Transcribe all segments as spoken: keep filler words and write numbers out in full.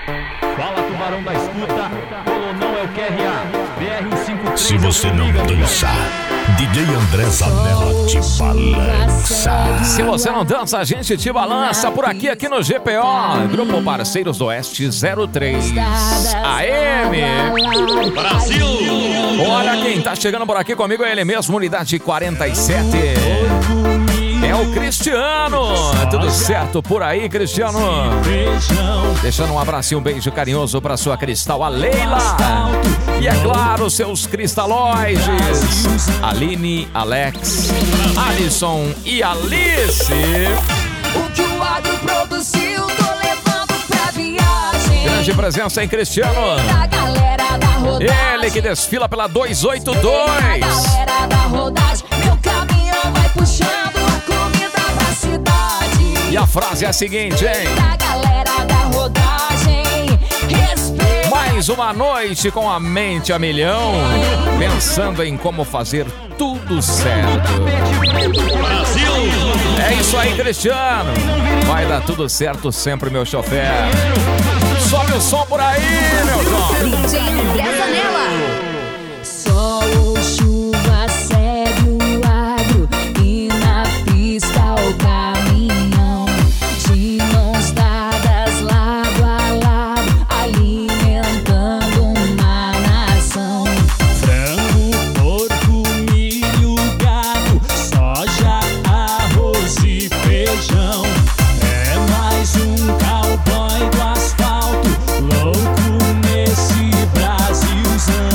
Fala, Tubarão da Escuta, Colonão é o Q R A, B R cento e cinquenta e três. Se você não dança, D J André Zanella te balança. Se você não dança, a gente te balança por aqui, aqui no G P O, Grupo Parceiros do Oeste zero três A M. Brasil! Olha quem tá chegando por aqui comigo, é ele mesmo, unidade quarenta e sete. É o Cristiano. Tudo certo por aí, Cristiano? Deixando um abraço e um beijo carinhoso pra sua Cristal, a Leila. E é claro, seus cristalóides, Aline, Alex, Alisson e Alice. O que o agro produziu, tô levando pra viagem. Grande presença em Cristiano. Da galera da rodagem. Ele que desfila pela duzentos e oitenta e dois. Da galera da rodagem, meu caminhão vai puxando a comida pra cidade. E a frase é a seguinte, hein? Da galera da rodagem, respeita. Mais uma noite com a mente a milhão, pensando em como fazer tudo certo. Brasil! É isso aí, Cristiano. Vai dar tudo certo sempre, meu chofer. Sobe o som por aí, meu João. D J André Zanella. Sol ou chuva, segue o agro. E na pista o caminhão. De mãos dadas, lado a lado, alimentando uma nação. Frango, porco, milho, gado, soja, arroz e feijão. É mais um cowboy do asfalto, louco nesse Brasilzão.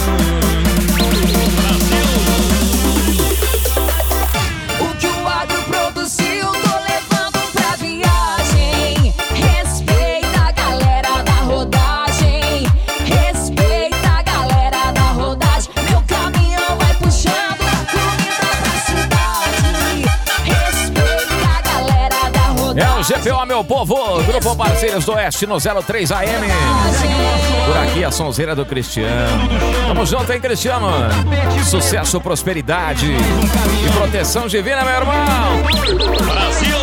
O que o agro produziu, tô levando pra viagem. Respeita a galera da rodagem. Respeita a galera da rodagem. Meu caminhão vai puxando a comida pra cidade. Respeita a galera da rodagem. É o G P O, meu povo. Grupo Parceiros do Oeste no zero três A M. Por aqui a sonzeira do Cristiano. Tamo junto, hein, Cristiano? Sucesso, prosperidade e proteção divina, meu irmão. Brasil!